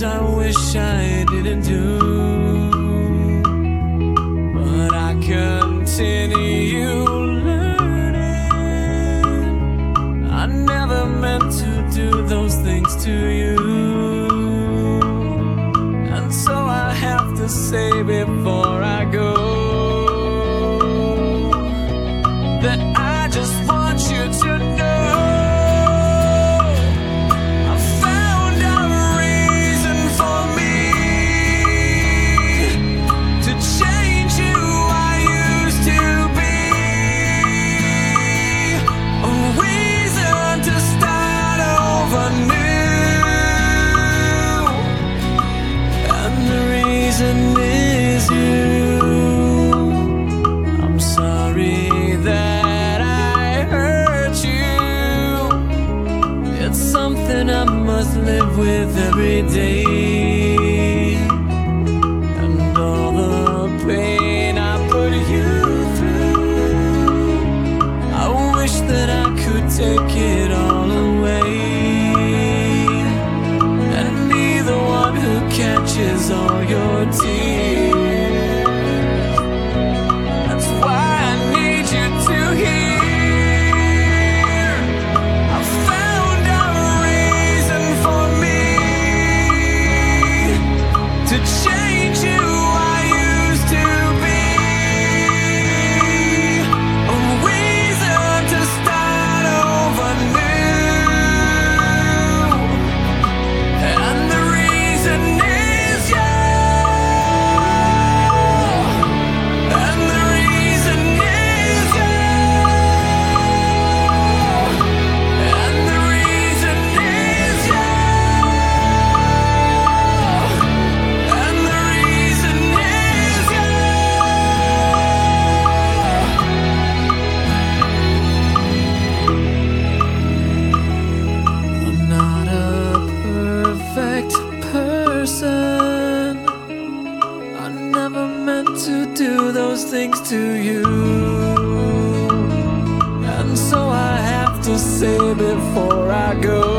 I wish I didn't do, but I continue learning. I never meant to do those things to you, and so I have to say before I go that I just want you to know I found a reason for me to change who I used to be, a reason to start over new, and the reason is you. I'm sorry that I hurt you. It's something I must live with every day, and all the pain I put you through, I wish that I could take it all away and be the one who catches all your tears. That's why I need you to hear I found a reason for me to change who I used to be, a reason to start over new, and the reason is you, and the reason is you, and the reason is you, and the reason is you. I'm not a perfect person. I never meant to do those things to you, and so I have to say before I go